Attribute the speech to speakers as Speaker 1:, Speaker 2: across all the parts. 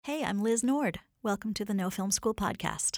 Speaker 1: Hey, I'm Liz Nord. Welcome to the No Film School podcast.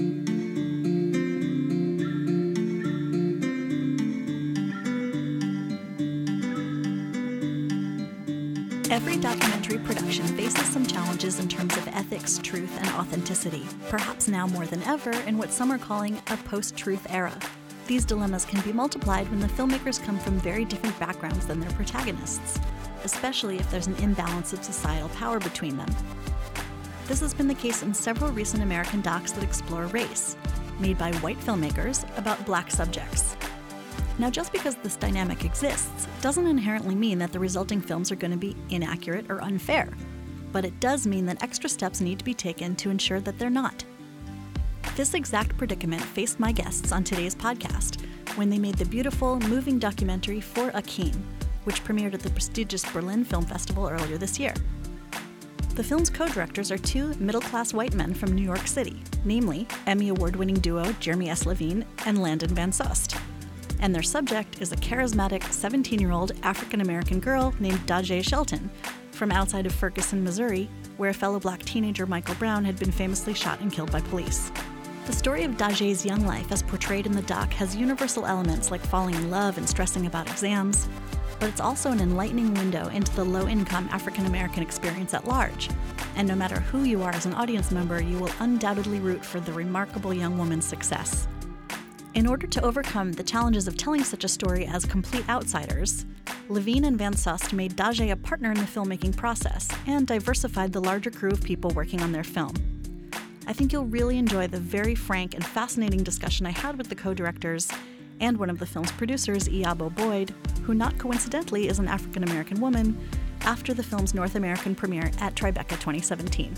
Speaker 1: Every documentary production faces some challenges in terms of ethics, truth, and authenticity, perhaps now more than ever in what some are calling a post-truth era. These dilemmas can be multiplied when the filmmakers come from very different backgrounds than their protagonists, especially if there's an imbalance of societal power between them. This has been the case in several recent American docs that explore race, made by white filmmakers about black subjects. Now, just because this dynamic exists doesn't inherently mean that the resulting films are going to be inaccurate or unfair, but it does mean that extra steps need to be taken to ensure that they're not. This exact predicament faced my guests on today's podcast when they made the beautiful, moving documentary For Akeem, which premiered at the prestigious Berlin Film Festival earlier this year. The film's co-directors are two middle-class white men from New York City, namely Emmy Award-winning duo Jeremy S. Levine and Landon Van Soest. And their subject is a charismatic 17-year-old African-American girl named Dajae Shelton from outside of Ferguson, Missouri, where a fellow black teenager, Michael Brown, had been famously shot and killed by police. The story of Dajae's young life as portrayed in the doc has universal elements like falling in love and stressing about exams, but it's also an enlightening window into the low-income African-American experience at large. And no matter who you are as an audience member, you will undoubtedly root for the remarkable young woman's success. In order to overcome the challenges of telling such a story as complete outsiders, Levine and Van Soest made Dajae a partner in the filmmaking process and diversified the larger crew of people working on their film. I think you'll really enjoy the very frank and fascinating discussion I had with the co-directors and one of the film's producers, Iyabo Boyd, who not coincidentally is an African-American woman, after the film's North American premiere at Tribeca 2017.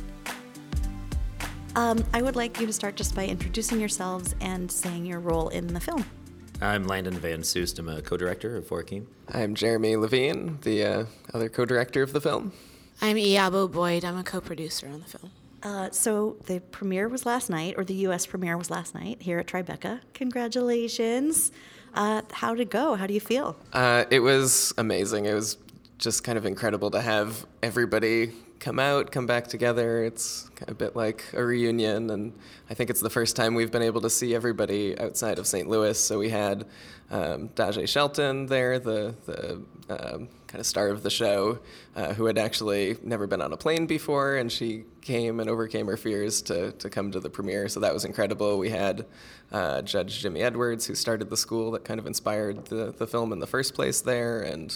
Speaker 1: I would like you to start just by introducing yourselves and saying your role in the film.
Speaker 2: I'm Landon Van Soest. I'm a co-director of For Akeem.
Speaker 3: I'm Jeremy Levine, the other co-director of the film.
Speaker 4: I'm Iyabo Boyd. I'm a co-producer on the film.
Speaker 1: So the premiere was last night, or the U.S. premiere was last night here at Tribeca. Congratulations. How'd it go? How do you feel?
Speaker 3: It was amazing. It was just kind of incredible to have everybody come back together. It's a bit like a reunion, and I think it's the first time we've been able to see everybody outside of St. Louis. So we had Dajae Shelton there, the kind of star of the show, who had actually never been on a plane before, and she came and overcame her fears to come to the premiere. So that was incredible. We had Judge Jimmy Edwards, who started the school that kind of inspired the film in the first place there, and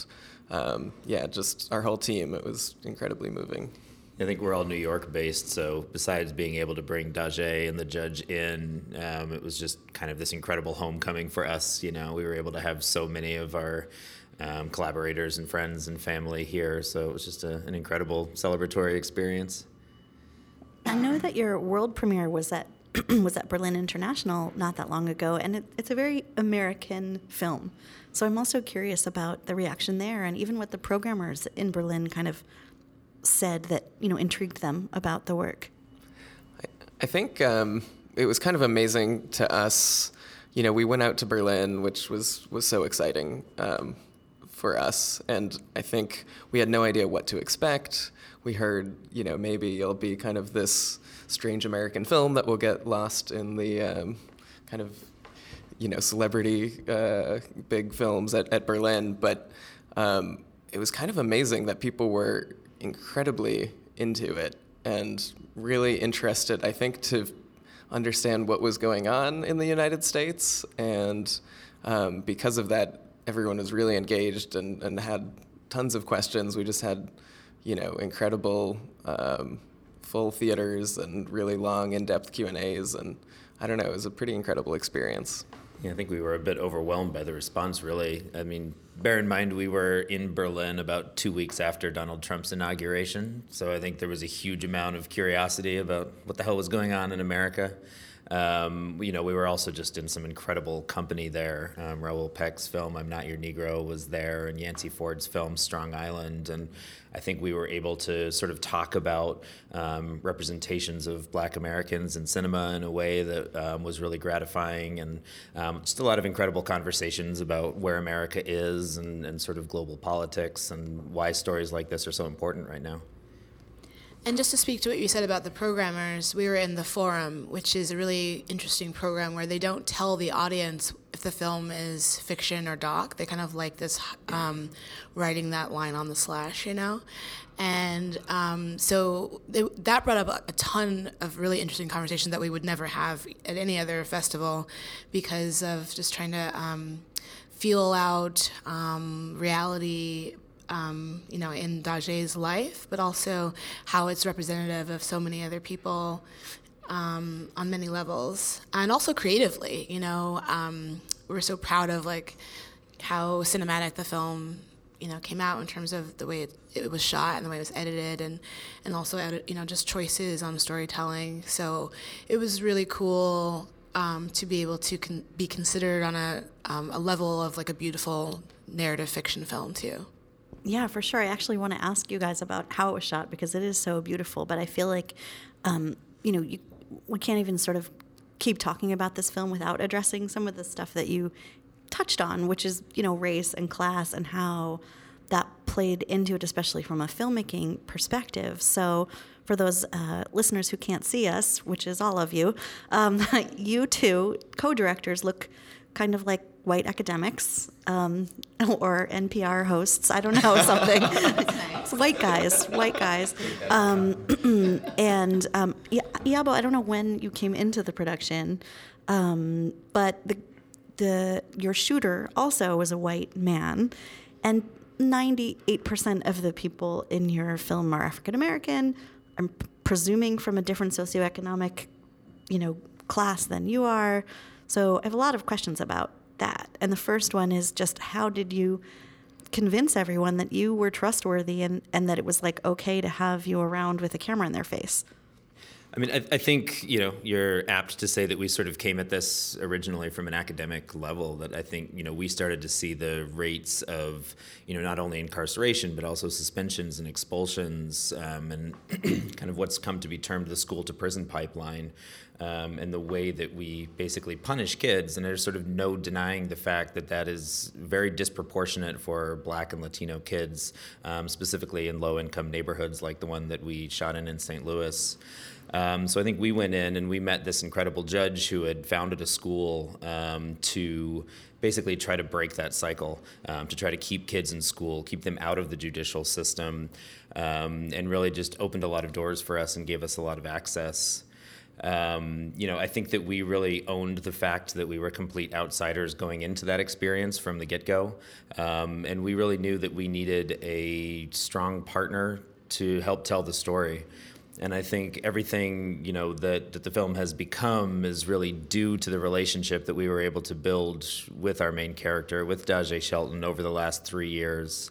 Speaker 3: just our whole team. It was incredibly moving.
Speaker 2: I think we're all New York based, so besides being able to bring Dajae and the judge in, it was just kind of this incredible homecoming for us. You know, we were able to have so many of our collaborators and friends and family here, so it was just an incredible celebratory experience.
Speaker 1: I know that your world premiere was at Berlin International not that long ago, and it's a very American film. So I'm also curious about the reaction there, and even what the programmers in Berlin kind of said that, intrigued them about the work.
Speaker 3: I think it was kind of amazing to us. We went out to Berlin, which was so exciting for us, and I think we had no idea what to expect. We heard, maybe it'll be kind of this strange American film that will get lost in the kind of, celebrity big films at Berlin. But it was kind of amazing that people were incredibly into it and really interested, I think, to understand what was going on in the United States. And because of that, everyone was really engaged and had tons of questions. We just had, incredible full theaters and really long, in-depth Q&As, and I don't know, it was a pretty incredible experience.
Speaker 2: Yeah, I think we were a bit overwhelmed by the response, really. I mean, bear in mind we were in Berlin about 2 weeks after Donald Trump's inauguration, so I think there was a huge amount of curiosity about what the hell was going on in America. We were also just in some incredible company there. Raoul Peck's film, I'm Not Your Negro, was there, and Yancey Ford's film, Strong Island. And I think we were able to sort of talk about representations of Black Americans in cinema in a way that was really gratifying, and just a lot of incredible conversations about where America is and sort of global politics and why stories like this are so important right now.
Speaker 4: And just to speak to what you said about the programmers, we were in the Forum, which is a really interesting program where they don't tell the audience if the film is fiction or doc. They kind of like this writing that line on the slash, And so that brought up a ton of really interesting conversations that we would never have at any other festival because of just trying to feel out reality in Dage's life, but also how it's representative of so many other people on many levels, and also creatively. We're so proud of how cinematic the film came out in terms of the way it was shot and the way it was edited, and also just choices on storytelling. So it was really cool to be able to be considered on a level of a beautiful narrative fiction film too.
Speaker 1: Yeah, for sure. I actually want to ask you guys about how it was shot because it is so beautiful. But I feel like, we can't even sort of keep talking about this film without addressing some of the stuff that you touched on, which is, race and class and how that played into it, especially from a filmmaking perspective. So for those listeners who can't see us, which is all of you, you two co-directors look kind of like white academics or NPR hosts. I don't know, something. It's white guys. And Iyabo, I don't know when you came into the production, but your shooter also was a white man, and 98% of the people in your film are African American. I'm presuming from a different socioeconomic, class than you are. So I have a lot of questions about that. And the first one is just how did you convince everyone that you were trustworthy and that it was okay to have you around with a camera in their face?
Speaker 2: I mean, I think, you're apt to say that we sort of came at this originally from an academic level, that I think, we started to see the rates of, not only incarceration, but also suspensions and expulsions, and kind of what's come to be termed the school to prison pipeline, and the way that we basically punish kids. And there's sort of no denying the fact that that is very disproportionate for Black and Latino kids, specifically in low-income neighborhoods like the one that we shot in St. Louis. So I think we went in and we met this incredible judge who had founded a school to basically try to break that cycle, to try to keep kids in school, keep them out of the judicial system, and really just opened a lot of doors for us and gave us a lot of access. I think that we really owned the fact that we were complete outsiders going into that experience from the get-go, and we really knew that we needed a strong partner to help tell the story. And I think everything, that the film has become is really due to the relationship that we were able to build with our main character, with Dage Shelton, over the last 3 years.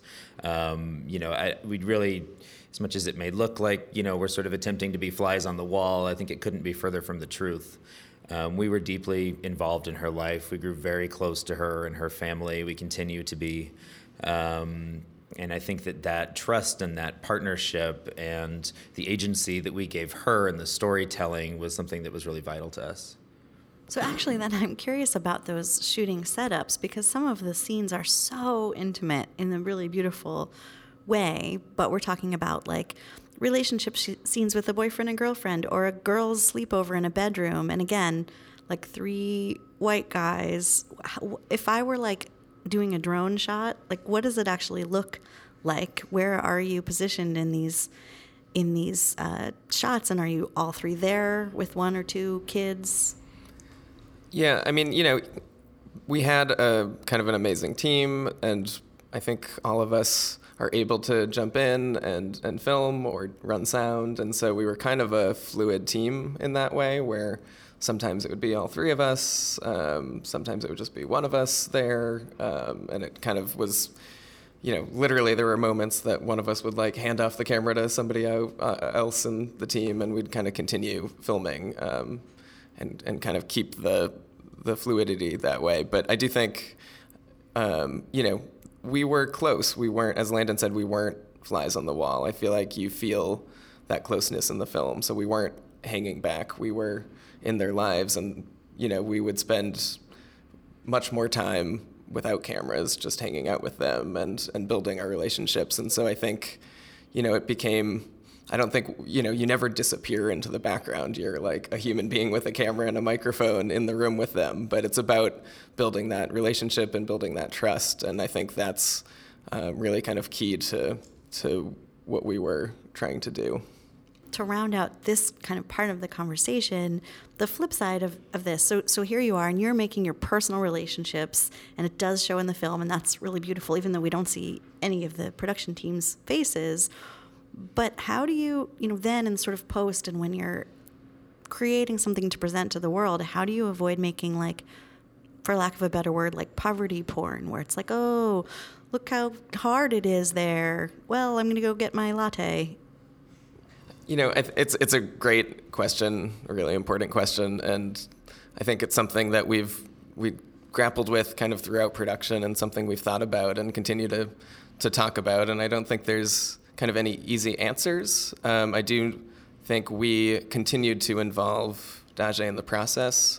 Speaker 2: We'd really, as much as it may look like, we're sort of attempting to be flies on the wall, I think it couldn't be further from the truth. We were deeply involved in her life. We grew very close to her and her family. We continue to be. And I think that trust and that partnership and the agency that we gave her and the storytelling was something that was really vital to us.
Speaker 1: So actually, then I'm curious about those shooting setups, because some of the scenes are so intimate in a really beautiful way, but we're talking about relationship scenes with a boyfriend and girlfriend, or a girl's sleepover in a bedroom. And again, 3 white guys. If I were doing a drone shot, what does it actually look like? Where are you positioned in these shots, and are you all 3 there with 1 or 2 kids?
Speaker 3: Yeah, I mean, we had a kind of an amazing team, and I think all of us are able to jump in and film or run sound, and so we were kind of a fluid team in that way, where sometimes it would be all 3 of us, sometimes it would just be 1 of us there, and it kind of was, literally there were moments that one of us would hand off the camera to somebody else in the team, and we'd kind of continue filming, and kind of keep the fluidity that way. But I do think, we were close. We weren't, as Landon said, we weren't flies on the wall. I feel like you feel that closeness in the film, so we weren't hanging back. We were in their lives, and we would spend much more time without cameras, just hanging out with them and building our relationships. And so I think, it became I don't think, you never disappear into the background. You're like a human being with a camera and a microphone in the room with them. But it's about building that relationship and building that trust. And I think that's really kind of key to what we were trying to do.
Speaker 1: To round out this kind of part of the conversation, the flip side of this, so here you are, and you're making your personal relationships, and it does show in the film, and that's really beautiful, even though we don't see any of the production team's faces. But how do you, then in sort of post and when you're creating something to present to the world, how do you avoid making, like, for lack of a better word, like poverty porn, where it's like, oh, look how hard it is there. Well, I'm going to go get my latte.
Speaker 3: It's a great question, a really important question, and I think it's something that we grappled with kind of throughout production and something we've thought about and continue to talk about, and I don't think there's kind of any easy answers. I do think we continued to involve Dajae in the process.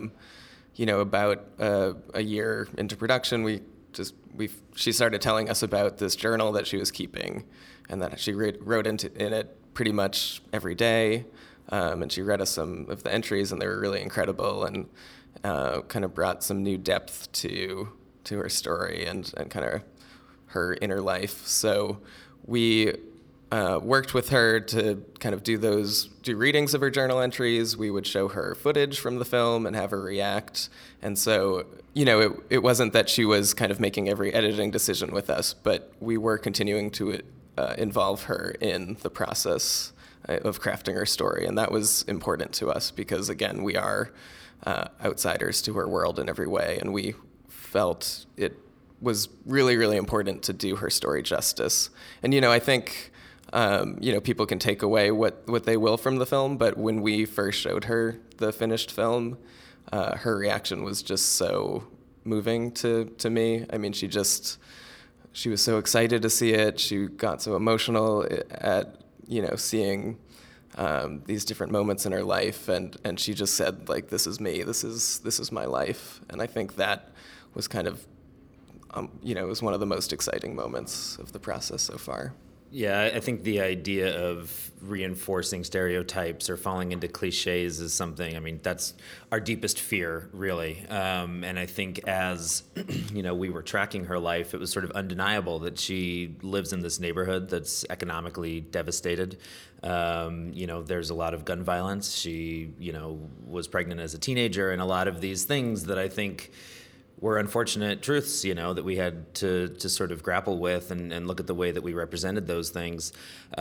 Speaker 3: About a year into production, she started telling us about this journal that she was keeping, and that she wrote in it pretty much every day, and she read us some of the entries, and they were really incredible, and kind of brought some new depth to her story and kind of her inner life. So we worked with her to kind of do readings of her journal entries. We would show her footage from the film and have her react. And so, it wasn't that she was kind of making every editing decision with us, but we were continuing to involve her in the process of crafting her story. And that was important to us because, again, we are outsiders to her world in every way. And we felt it was really, really important to do her story justice. And, I think, people can take away what they will from the film, but when we first showed her the finished film, her reaction was just so moving to me. I mean, she was so excited to see it. She got so emotional at, seeing these different moments in her life. And she just said, like, this is me. This is my life. And I think that was kind of, it was one of the most exciting moments of the process so far.
Speaker 2: Yeah, I think the idea of reinforcing stereotypes or falling into cliches is something, that's our deepest fear, really. And I think as, we were tracking her life, it was sort of undeniable that she lives in this neighborhood that's economically devastated. There's a lot of gun violence. She, was pregnant as a teenager, and a lot of these things that I think were unfortunate truths, that we had to sort of grapple with and look at the way that we represented those things.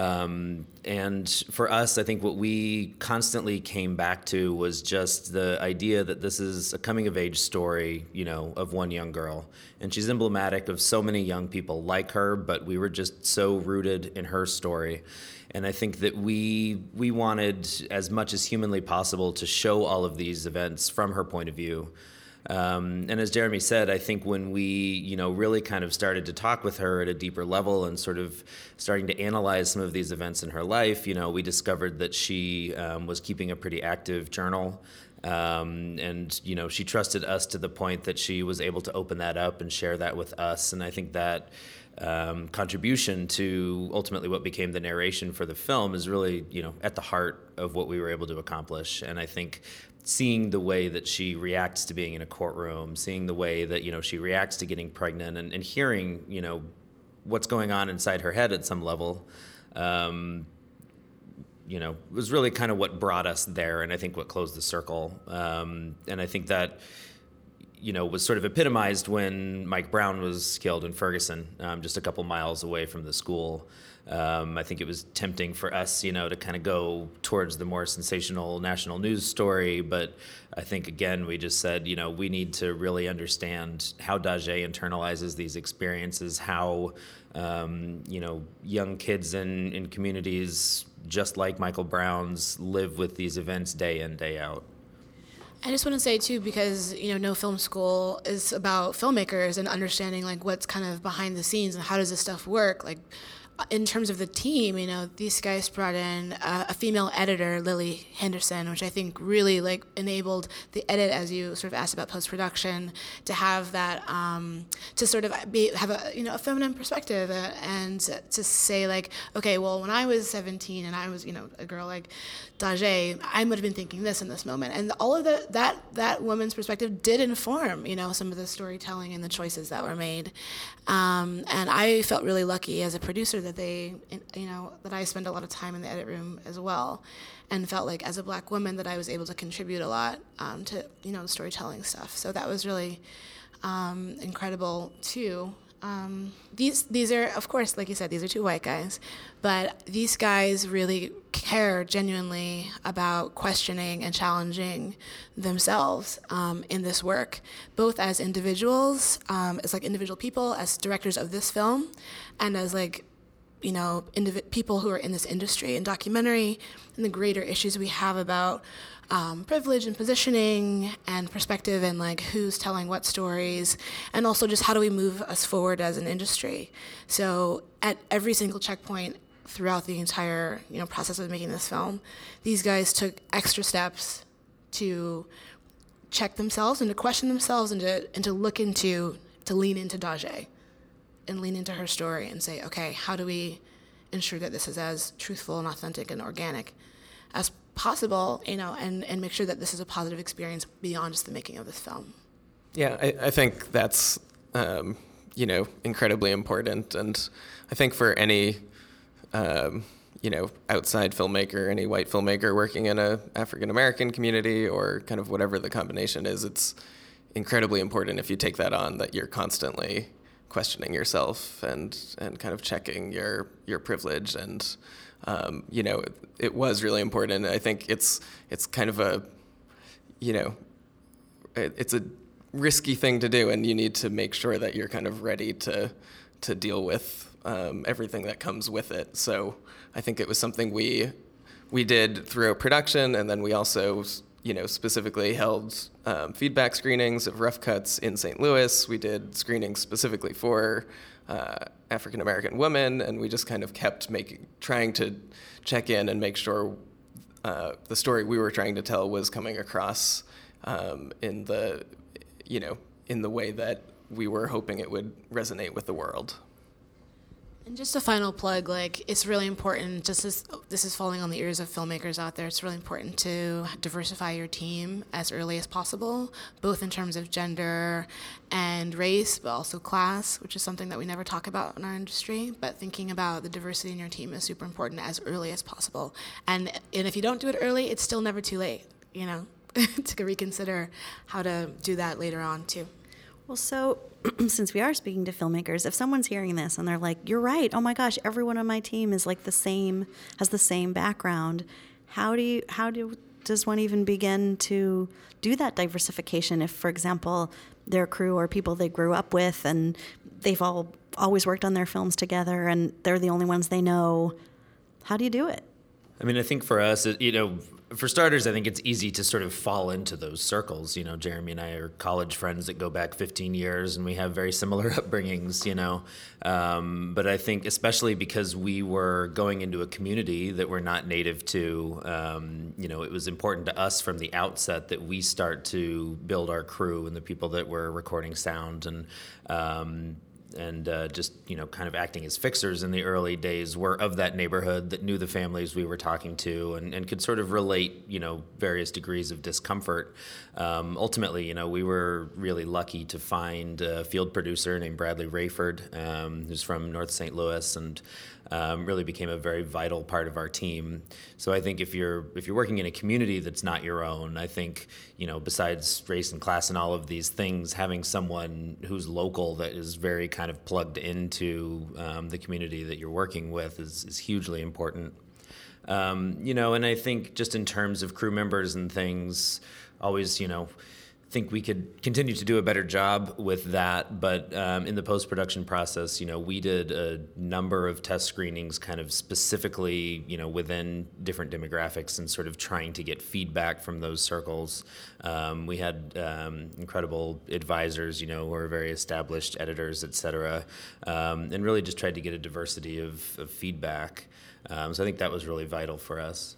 Speaker 2: And for us, I think what we constantly came back to was just the idea that this is a coming-of-age story, of one young girl. And she's emblematic of so many young people like her, but we were just so rooted in her story. And I think that we wanted, as much as humanly possible, to show all of these events from her point of view. And as Jeremy said, I think when we, really kind of started to talk with her at a deeper level and sort of starting to analyze some of these events in her life, we discovered that she was keeping a pretty active journal. And, she trusted us to the point that she was able to open that up and share that with us. And I think that contribution to ultimately what became the narration for the film is really, at the heart of what we were able to accomplish. And I think seeing the way that she reacts to being in a courtroom, seeing the way that, she reacts to getting pregnant and hearing, what's going on inside her head at some level, was really kind of what brought us there, and I think what closed the circle. And I think that, was sort of epitomized when Mike Brown was killed in Ferguson, just a couple miles away from the school. I think it was tempting for us, to kind of go towards the more sensational national news story. But I think, again, we just said, we need to really understand how Dajae internalizes these experiences, how, young kids in communities just like Michael Brown's live with these events day in, day out.
Speaker 4: I just want to say, too, because, No Film School is about filmmakers and understanding, like, what's kind of behind the scenes and how does this stuff work. Like, in terms of the team, these guys brought in a female editor, Lily Henderson, which I think really like enabled the edit, as you sort of asked about post-production, to have that, to sort of have a feminine perspective, and to say like, okay, well, when I was 17 and I was, a girl like Dajae, I would have been thinking this in this moment. And all of that woman's perspective did inform, some of the storytelling and the choices that were made. And I felt really lucky as a producer that that I spent a lot of time in the edit room as well, and felt like as a Black woman that I was able to contribute a lot to the storytelling stuff. So that was really incredible too. These are, of course, like you said, these are two white guys, but these guys really care genuinely about questioning and challenging themselves in this work, both as individuals, as like individual people, as directors of this film, and as like people who are in this industry and documentary, and the greater issues we have about privilege and positioning and perspective, and like who's telling what stories, and also just how do we move us forward as an industry. So at every single checkpoint throughout the entire process of making this film, these guys took extra steps to check themselves and to question themselves and to look into, to lean into Dajae and lean into her story and say, okay, how do we ensure that this is as truthful and authentic and organic as possible, and make sure that this is a positive experience beyond just the making of this film.
Speaker 3: Yeah, I think that's, incredibly important. And I think for any, outside filmmaker, any white filmmaker working in a African-American community, or kind of whatever the combination is, it's incredibly important if you take that on, that you're constantly questioning yourself and kind of checking your privilege. And it was really important. I think it's kind of a, it's a risky thing to do, and you need to make sure that you're kind of ready to deal with everything that comes with it. So I think it was something we did throughout production, and then we also specifically held feedback screenings of rough cuts in St. Louis. We did screenings specifically for African-American women, and we just kind of kept trying to check in and make sure the story we were trying to tell was coming across in the way that we were hoping it would resonate with the world.
Speaker 4: And just a final plug, like, it's really important, just as this is falling on the ears of filmmakers out there, it's really important to diversify your team as early as possible, both in terms of gender and race, but also class, which is something that we never talk about in our industry. But thinking about the diversity in your team is super important as early as possible. And if you don't do it early, it's still never too late, to reconsider how to do that later on, too.
Speaker 1: Well, so since we are speaking to filmmakers, if someone's hearing this and they're like, you're right, oh my gosh, everyone on my team is like has the same background, how does one even begin to do that diversification if, for example, their crew or people they grew up with and they've always worked on their films together and they're the only ones they know? How do you do it?
Speaker 2: I mean, I think for us, for starters, I think it's easy to sort of fall into those circles. Jeremy and I are college friends that go back 15 years, and we have very similar upbringings, But I think especially because we were going into a community that we're not native to, it was important to us from the outset that we start to build our crew and the people that were recording sound and just, kind of acting as fixers in the early days were of that neighborhood, that knew the families we were talking to and could sort of relate, various degrees of discomfort. Ultimately, we were really lucky to find a field producer named Bradley Rayford, who's from North St. Louis, and really became a very vital part of our team. So I think if you're working in a community that's not your own, I think, besides race and class and all of these things, having someone who's local that is very kind of plugged into the community that you're working with is hugely important. And I think just in terms of crew members and things, always, think we could continue to do a better job with that. But in the post-production process, we did a number of test screenings kind of specifically, within different demographics and sort of trying to get feedback from those circles. We had incredible advisors, who are very established editors, et cetera, and really just tried to get a diversity of feedback. So I think that was really vital for us.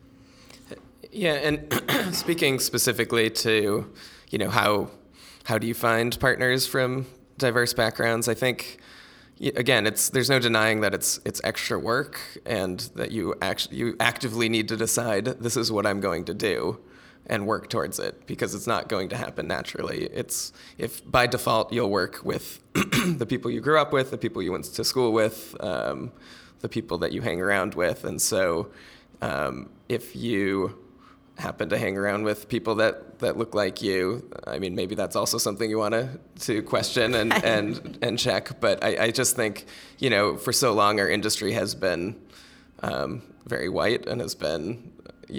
Speaker 3: Yeah, and speaking specifically to, how do you find partners from diverse backgrounds? I think, again, there's no denying that it's extra work, and that you actively need to decide, this is what I'm going to do, and work towards it, because it's not going to happen naturally. If by default you'll work with the people you grew up with, the people you went to school with, the people that you hang around with, and so if you happen to hang around with people that look like you, I mean, maybe that's also something you want to question and check. But I just think, for so long our industry has been very white and has been,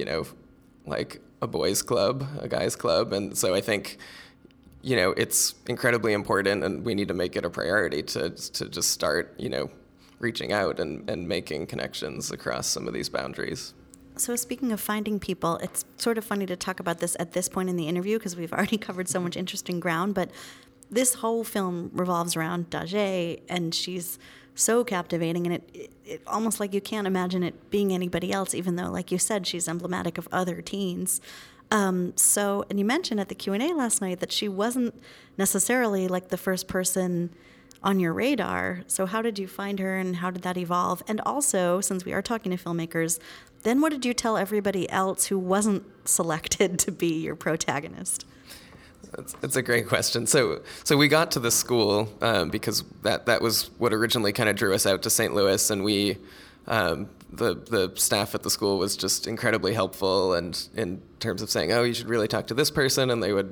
Speaker 3: like a boys' club, a guys' club. And so I think, it's incredibly important, and we need to make it a priority to just start, reaching out and making connections across some of these boundaries.
Speaker 1: So speaking of finding people, it's sort of funny to talk about this at this point in the interview because we've already covered so much interesting ground, but this whole film revolves around Dajae, and she's so captivating, and it almost like you can't imagine it being anybody else, even though, like you said, she's emblematic of other teens. And you mentioned at the Q&A last night that she wasn't necessarily like the first person on your radar. So how did you find her, and how did that evolve? And also, since we are talking to filmmakers, then what did you tell everybody else who wasn't selected to be your protagonist?
Speaker 3: That's a great question. So we got to the school because that was what originally kind of drew us out to St. Louis, and we the staff at the school was just incredibly helpful, and in terms of saying, oh, you should really talk to this person, and they would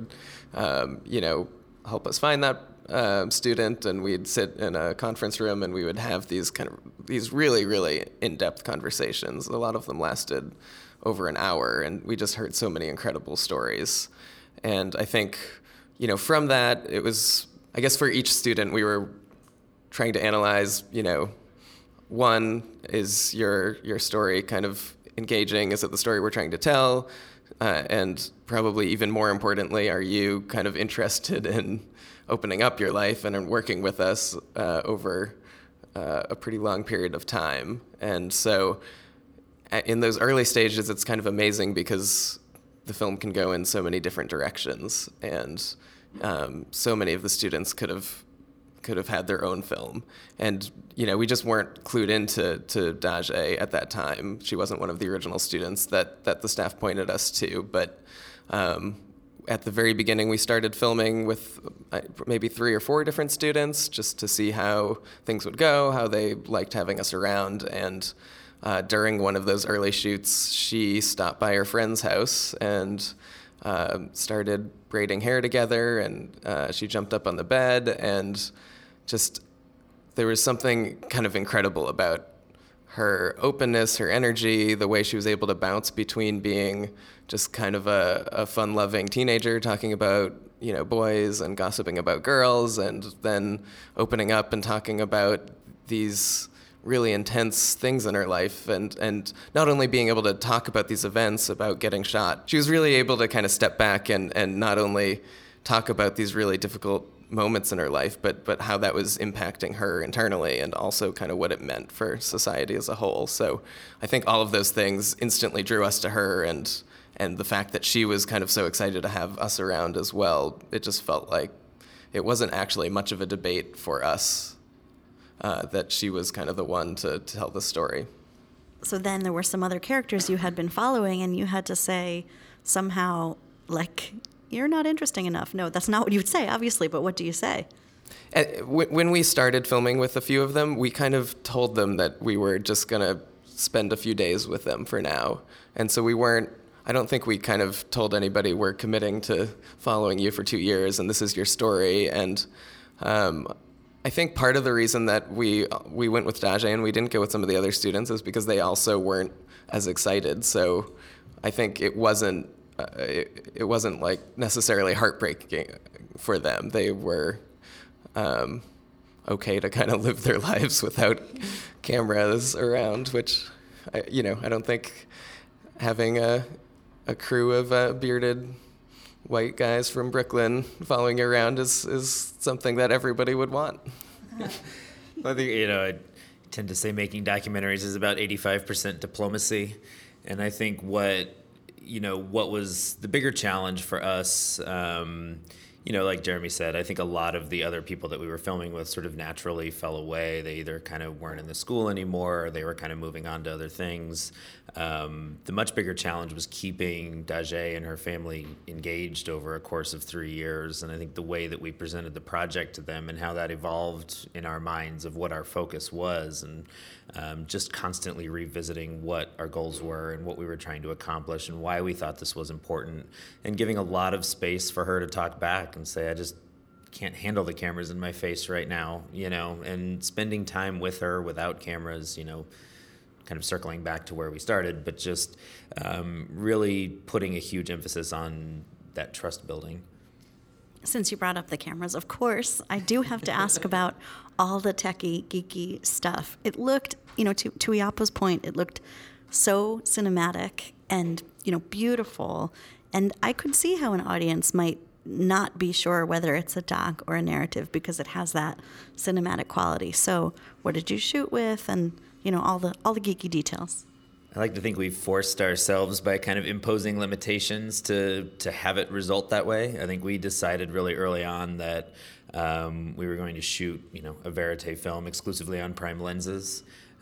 Speaker 3: help us find that student, and we'd sit in a conference room and we would have these really, really in-depth conversations. A lot of them lasted over an hour, and we just heard so many incredible stories. And I think, from that, it was, I guess for each student, we were trying to analyze, one, is your story kind of engaging? Is it the story we're trying to tell? And probably even more importantly, are you kind of interested in opening up your life and in working with us over a pretty long period of time? And so in those early stages, it's kind of amazing because the film can go in so many different directions, and so many of the students could have had their own film. And, we just weren't clued into Dajae at that time. She wasn't one of the original students that the staff pointed us to, but at the very beginning, we started filming with maybe 3 or 4 different students just to see how things would go, how they liked having us around. And during one of those early shoots, she stopped by her friend's house and started braiding hair together, and she jumped up on the bed, and just there was something kind of incredible about her openness, her energy, the way she was able to bounce between being just kind of a fun-loving teenager talking about, boys and gossiping about girls, and then opening up and talking about these really intense things in her life, and not only being able to talk about these events, about getting shot, she was really able to kind of step back and not only talk about these really difficult moments in her life, but how that was impacting her internally, and also kind of what it meant for society as a whole. So I think all of those things instantly drew us to her, and the fact that she was kind of so excited to have us around as well, it just felt like it wasn't actually much of a debate for us that she was kind of the one to tell the story.
Speaker 1: So then there were some other characters you had been following, and you had to say somehow, like, you're not interesting enough. No, that's not what you would say, obviously, but what do you say?
Speaker 3: When we started filming with a few of them, we kind of told them that we were just going to spend a few days with them for now. And so I don't think we kind of told anybody we're committing to following you for 2 years and this is your story. And I think part of the reason that we went with Dajae and we didn't go with some of the other students is because they also weren't as excited. So I think it wasn't it wasn't like necessarily heartbreaking for them. They were okay to kind of live their lives without cameras around, which I don't think having a crew of bearded white guys from Brooklyn following you around is something that everybody would want.
Speaker 2: I think, I tend to say making documentaries is about 85% diplomacy. And I think what was the bigger challenge for us, like Jeremy said, I think a lot of the other people that we were filming with sort of naturally fell away. They either kind of weren't in the school anymore, or they were kind of moving on to other things. The much bigger challenge was keeping Dajae and her family engaged over a course of 3 years. And I think the way that we presented the project to them and how that evolved in our minds of what our focus was, and just constantly revisiting what our goals were and what we were trying to accomplish and why we thought this was important, and giving a lot of space for her to talk back and say, I just can't handle the cameras in my face right now, and spending time with her without cameras, kind of circling back to where we started, but just really putting a huge emphasis on that trust building.
Speaker 1: Since you brought up the cameras, of course, I do have to ask about all the techie, geeky stuff. It looked, to Iapo's point, it looked so cinematic and, beautiful. And I could see how an audience might not be sure whether it's a doc or a narrative because it has that cinematic quality. So what did you shoot with, and, all the geeky details?
Speaker 2: I like to think we forced ourselves by kind of imposing limitations to have it result that way. I think we decided really early on that we were going to shoot, a verite film exclusively on prime lenses.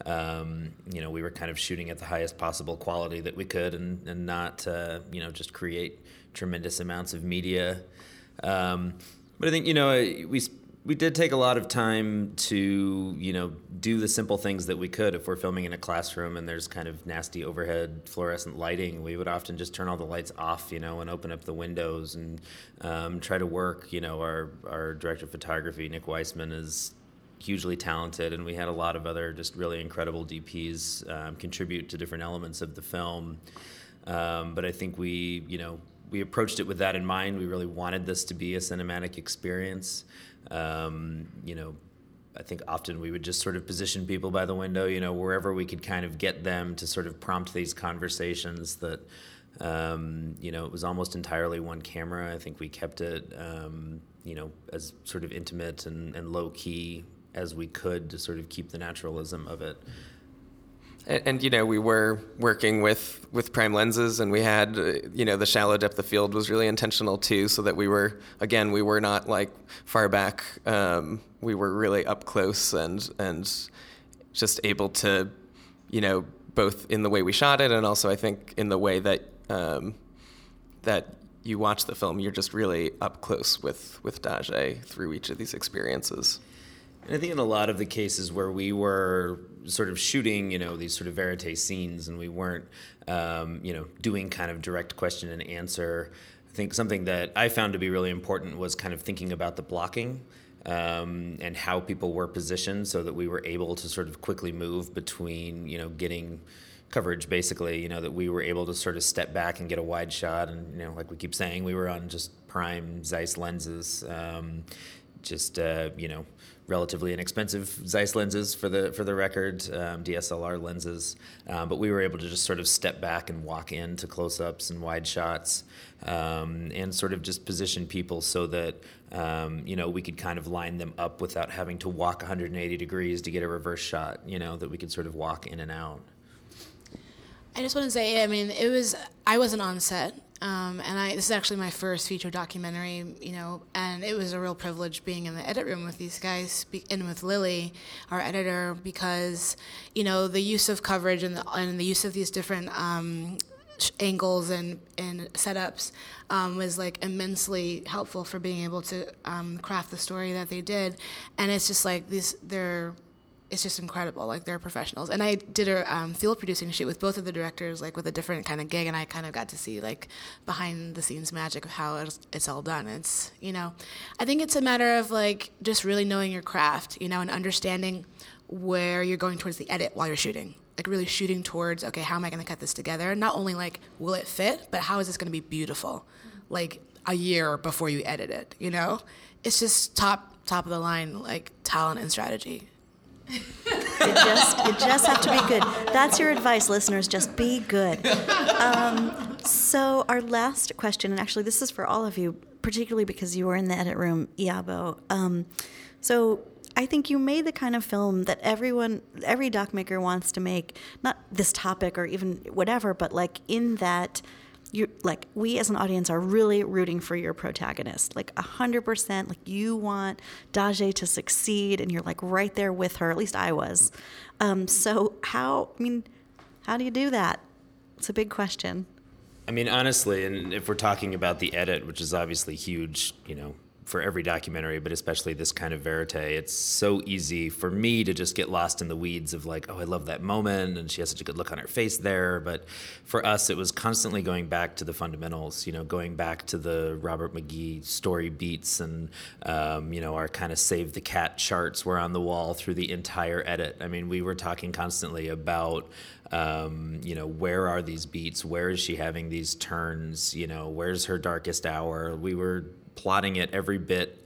Speaker 2: We were kind of shooting at the highest possible quality that we could, and not, just create tremendous amounts of media. But I think, we did take a lot of time to, do the simple things that we could. If we're filming in a classroom and there's kind of nasty overhead fluorescent lighting, we would often just turn all the lights off, and open up the windows and try to work. Our director of photography, Nick Weissman, is hugely talented, and we had a lot of other just really incredible DPs contribute to different elements of the film. But I think we approached it with that in mind. We really wanted this to be a cinematic experience. I think often we would just sort of position people by the window, wherever we could kind of get them to sort of prompt these conversations that, it was almost entirely one camera. I think we kept it, as sort of intimate and low key as we could to sort of keep the naturalism of it.
Speaker 3: And we were working with prime lenses, and we had, the shallow depth of field was really intentional too, so that we were not like far back. We were really up close and just able to, both in the way we shot it, and also I think in the way that that you watch the film, you're just really up close with Dajae through each of these experiences.
Speaker 2: And I think in a lot of the cases where we were sort of shooting, these sort of verite scenes, and we weren't, doing kind of direct question and answer, I think something that I found to be really important was kind of thinking about the blocking and how people were positioned, so that we were able to sort of quickly move between, getting coverage, basically, that we were able to sort of step back and get a wide shot. And, like we keep saying, we were on just prime Zeiss lenses, relatively inexpensive Zeiss lenses for the record, DSLR lenses, but we were able to just sort of step back and walk into close-ups and wide shots, and sort of just position people so that we could kind of line them up without having to walk 180 degrees to get a reverse shot, that we could sort of walk in and out.
Speaker 4: I just want to say, I wasn't on set. This is actually my first feature documentary, and it was a real privilege being in the edit room with these guys and with Lily, our editor, because, the use of coverage and the use of these different angles and setups was like immensely helpful for being able to craft the story that they did. And it's just like it's just incredible. Like, they're professionals. And I did a field producing shoot with both of the directors, like with a different kind of gig, and I kind of got to see like behind the scenes magic of how it's all done. It's, I think it's a matter of like just really knowing your craft, and understanding where you're going towards the edit while you're shooting. like really shooting towards, okay, how am I going to cut this together? Not only like, will it fit, but how is this going to be beautiful? Like a year before you edit it, you know? It's just top of the line, like talent and strategy.
Speaker 1: You just have to be good. That's your advice, listeners. Just be good. So our last question, and actually this is for all of you, particularly because you were in the edit room, Iabo. So I think you made the kind of film that every doc maker wants to make, not this topic or even whatever, but like in that we as an audience are really rooting for your protagonist, like 100%. Like you want Dajae to succeed, and you're like right there with her. At least I was. So how do you do that? It's a big question.
Speaker 2: I mean, honestly, and if we're talking about the edit, which is obviously huge, for every documentary, but especially this kind of verite, it's so easy for me to just get lost in the weeds of like, oh, I love that moment, and she has such a good look on her face there. But for us, it was constantly going back to the fundamentals, going back to the Robert McGee story beats, and our kind of save the cat charts were on the wall through the entire edit. I mean, we were talking constantly about where are these beats? Where is she having these turns? Where's her darkest hour? We were plotting it every bit,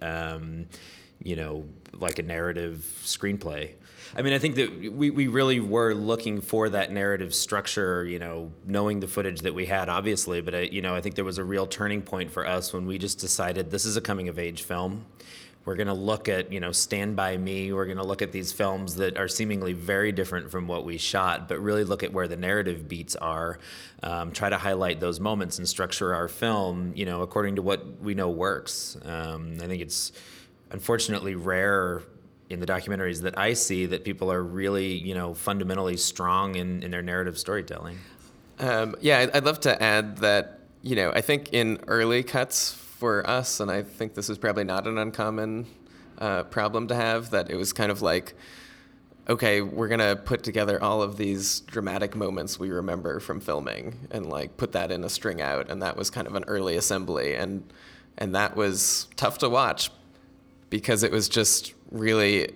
Speaker 2: like a narrative screenplay. I mean, I think that we really were looking for that narrative structure, knowing the footage that we had, obviously. But, I think there was a real turning point for us when we just decided this is a coming-of-age film. We're going to look at, Stand By Me. We're going to look at these films that are seemingly very different from what we shot, but really look at where the narrative beats are, try to highlight those moments and structure our film, according to what we know works. I think it's unfortunately rare in the documentaries that I see that people are really, fundamentally strong in their narrative storytelling.
Speaker 3: I'd love to add that, I think in early cuts for us, and I think this is probably not an uncommon problem to have, that it was kind of like, okay, we're going to put together all of these dramatic moments we remember from filming and like put that in a string out. And that was kind of an early assembly. And that was tough to watch because it was just really,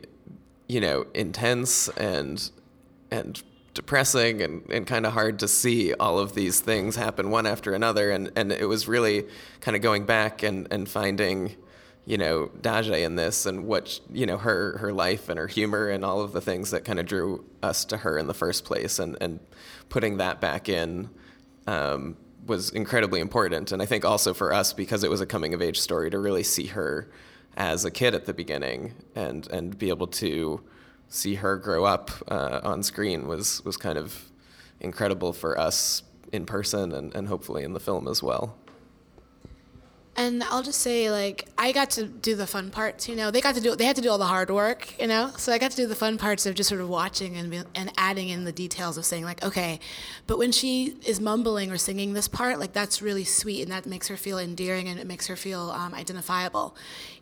Speaker 3: intense and depressing and kind of hard to see all of these things happen one after another. And it was really kind of going back and finding, Dajae in this and what, her life and her humor and all of the things that kind of drew us to her in the first place, and putting that back in was incredibly important. And I think also for us, because it was a coming of age story, to really see her as a kid at the beginning and be able to see her grow up on screen was kind of incredible for us in person and hopefully in the film as well.
Speaker 4: And I'll just say, like, I got to do the fun parts, They had to do all the hard work, So I got to do the fun parts of just sort of watching and adding in the details of saying, like, okay, but when she is mumbling or singing this part, like, that's really sweet, and that makes her feel endearing, and it makes her feel identifiable.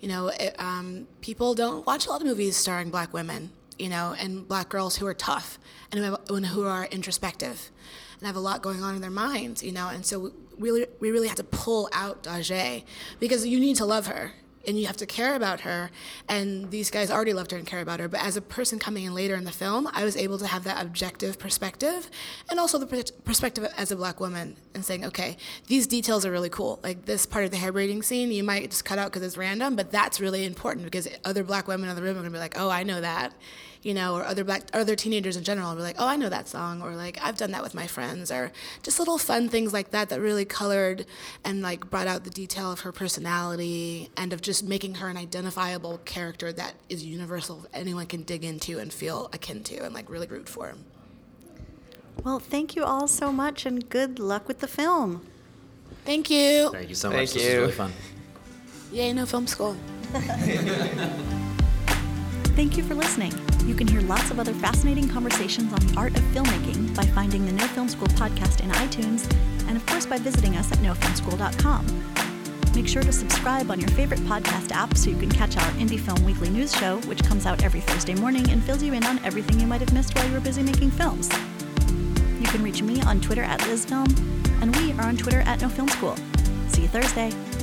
Speaker 4: People don't watch a lot of movies starring Black women, and Black girls who are tough and who are introspective and have a lot going on in their minds, And so we really had to pull out Dajae because you need to love her and you have to care about her. And these guys already loved her and care about her. But as a person coming in later in the film, I was able to have that objective perspective and also the perspective as a Black woman and saying, okay, these details are really cool. Like this part of the hair braiding scene, you might just cut out because it's random, but that's really important because other Black women in the room are going to be like, oh, I know that. Or other teenagers in general will be like, oh, I know that song, or like, I've done that with my friends, or just little fun things like that really colored and like brought out the detail of her personality and of just making her an identifiable character that is universal, anyone can dig into and feel akin to and like really root for him.
Speaker 1: Well, thank you all so much and good luck with the film.
Speaker 4: Thank you.
Speaker 2: Thank you so much. This was really fun.
Speaker 4: Yay, No Film School.
Speaker 1: Thank you for listening. You can hear lots of other fascinating conversations on the art of filmmaking by finding the No Film School podcast in iTunes, and of course by visiting us at nofilmschool.com. Make sure to subscribe on your favorite podcast app so you can catch our Indie Film Weekly news show, which comes out every Thursday morning and fills you in on everything you might have missed while you were busy making films. You can reach me on Twitter at LizFilm, and we are on Twitter at No Film School. See you Thursday.